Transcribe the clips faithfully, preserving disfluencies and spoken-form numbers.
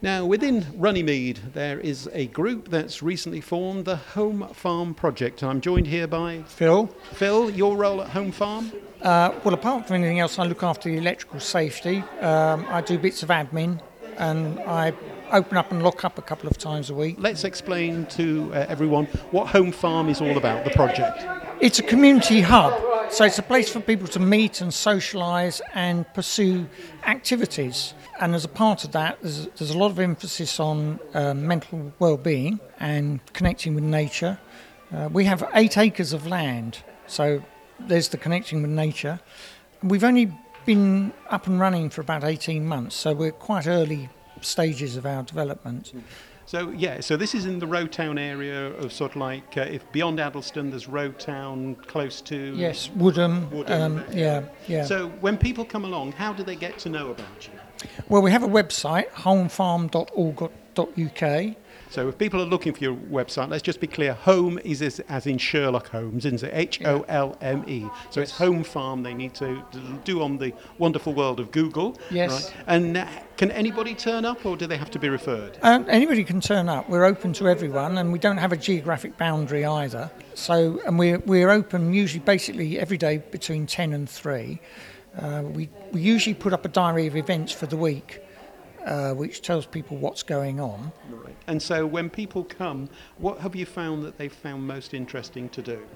Now, within Runnymede, there is a group that's recently formed, the Home Farm Project. And I'm joined here by Phil. Phil. Your role at Home Farm? Uh, well, apart from anything else, I look after the electrical safety. Um, I do bits of admin, and I open up and lock up a couple of times a week. Let's explain to uh, everyone what Home Farm is all about, the project. It's a community hub, so it's a place for people to meet and socialise and pursue activities. And as a part of that, there's, there's a lot of emphasis on uh, mental well-being and connecting with nature. Uh, we have eight acres of land, so there's the connecting with nature. We've only been up and running for about eighteen months, so we're quite early stages of our development. So, yeah, so this is in the Road Town area of sort of like, uh, if beyond Addleston, there's Road Town close to... Yes, Woodham, Woodham. Um, yeah, yeah. So when people come along, how do they get to know about you? Well, we have a website, home farm dot org dot U K. So if people are looking for your website, let's just be clear, home is as, as in Sherlock Holmes, isn't it? H O L M E. So it's Home Farm they need to do on the wonderful world of Google. Yes. Right? And uh, can anybody turn up, or do they have to be referred? Um, anybody can turn up. We're open to everyone, and we don't have a geographic boundary either. So, and we're, we're open usually basically every day between ten and three. Uh, we, we usually put up a diary of events for the week, uh, which tells people what's going on. Right. And so when people come, what have you found that they've found most interesting to do?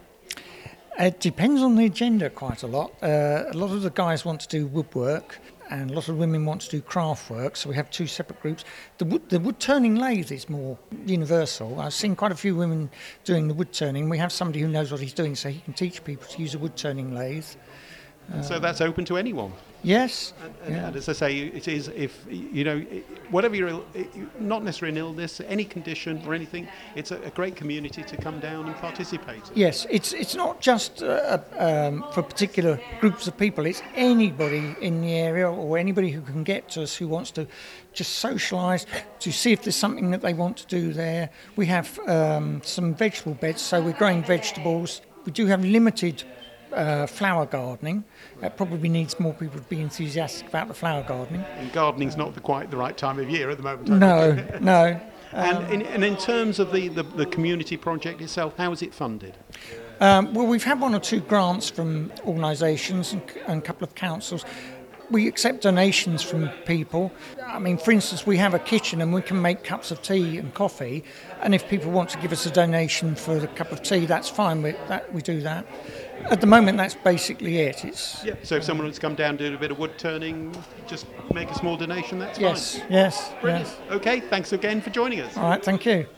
It depends on the agenda quite a lot. Uh, a lot of the guys want to do woodwork, and a lot of women want to do craft work, so we have two separate groups. The wood, the wood turning lathe is more universal. I've seen quite a few women doing the wood turning. We have somebody who knows what he's doing, so he can teach people to use a wood turning lathe. And so that's open to anyone. Yes. And, and, yeah. and as I say, it is if, you know, whatever you're, Ill, not necessarily an illness, any condition or anything, it's a, a great community to come down and participate. Yes, it's it's not just uh, um, for particular groups of people, it's anybody in the area or anybody who can get to us who wants to just socialise, to see if there's something that they want to do there. We have um, some vegetable beds, so we're growing vegetables. We do have limited Uh, flower gardening. That probably needs more people to be enthusiastic about the flower gardening. And gardening's not the, quite the right time of year at the moment. No, no. And, Um, in, and in terms of the, the, the community project itself, how is it funded? um, well, we've had one or two grants from organisations and, and a couple of councils. We accept donations from people. I mean, for instance, we have a kitchen and we can make cups of tea and coffee. And if people want to give us a donation for the cup of tea, that's fine. We, that, we do that. At the moment, that's basically it. It's Yeah. So if someone wants to come down and do a bit of wood turning, just make a small donation, that's yes, fine. yes, Brilliant. yes. Okay, thanks again for joining us. All right, thank you.